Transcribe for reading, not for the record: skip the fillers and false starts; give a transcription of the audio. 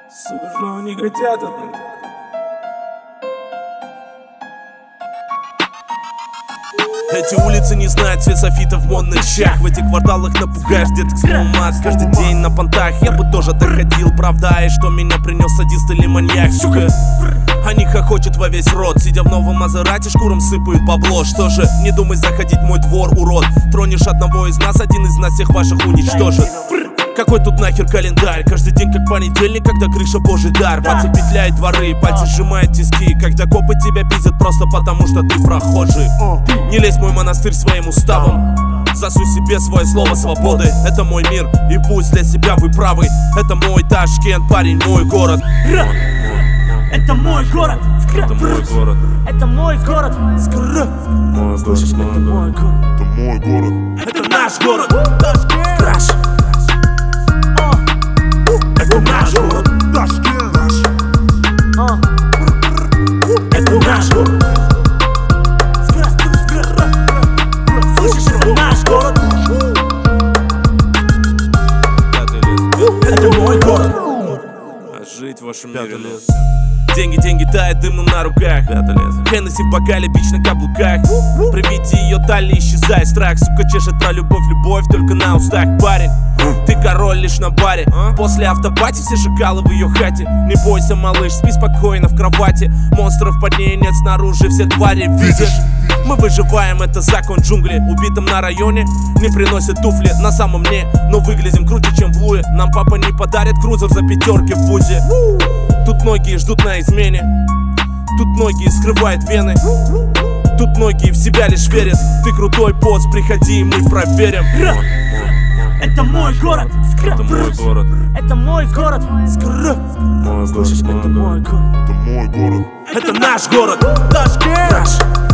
Сука, что они хотят от меня? Эти улицы не знают цвет софитов в модных щах. В этих кварталах напугаешь деток словом мат. Каждый день на понтах, я бы тоже так ходил. Правда, и что меня принес садист или маньяк, сука. Они хохочут во весь рот, сидя в новом Мазерате, шкурам сыпают бабло. Что же, не думай заходить в мой двор, урод. Тронешь одного из нас, один из нас всех ваших уничтожит. Какой тут нахер календарь? Каждый день как понедельник, когда крыша божий дар. Пальцы петляет дворы, пальцы сжимают тиски. Когда копы тебя пиздят просто потому, что ты прохожий. Не лезь в мой монастырь своим уставом. Засуй себе свое слово свободы. Это мой мир, и пусть для себя вы правы. Это мой Ташкент, парень, мой город. Это мой город. Это мой город. Это мой город. Мой город. Слышишь, это мой город. Это мой город. Это наш город. Краш. Это наш город. Ташкент. Это наш город. Слышишь, это наш город. Это мой город. А жить в вашем мире. Деньги, деньги тают дымом на руках. Хеннесси в бокале, бич на каблуках. При виде ее талии исчезает страх. Сука чешет про любовь, любовь только на устах, парень. Ты король лишь на баре. После автопати все шакалы в ее хате. Не бойся, малыш, спи спокойно в кровати. Монстров под ней нет снаружи, все твари видишь. Мы выживаем, это закон джунглей. Убитым на районе не приносят туфли. На самом мне, но выглядим круче, чем в Луе. Нам папа не подарит крузер за пятерки в ВУЗе. Тут многие ждут на измене. Тут многие скрывают вены. Тут многие в себя лишь верят. Ты крутой босс, приходи, мы проверим. Это мой город. Это мой город. Это мой город. Мой город. Слышишь, это мой город. Это мой город. Это наш город. Ташкент.